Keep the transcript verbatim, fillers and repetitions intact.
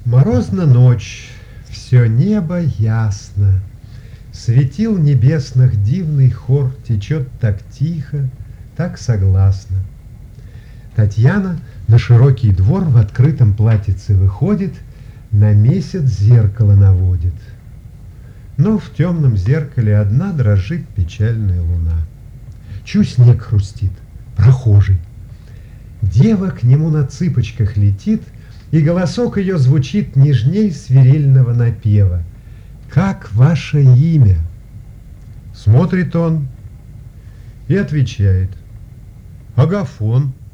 Морозна ночь, все небо ясно, Светил небесных дивный хор Течет так тихо, так согласно. Татьяна на широкий двор В открытом платьице выходит, На месяц зеркало наводит. Но в темном зеркале одна Дрожит печальная луна. Чу снег хрустит, прохожий. Дева к нему на цыпочках летит, И голосок ее звучит Нежней свирельного напева. «Как ваше имя?» Смотрит он и отвечает: «Агафон».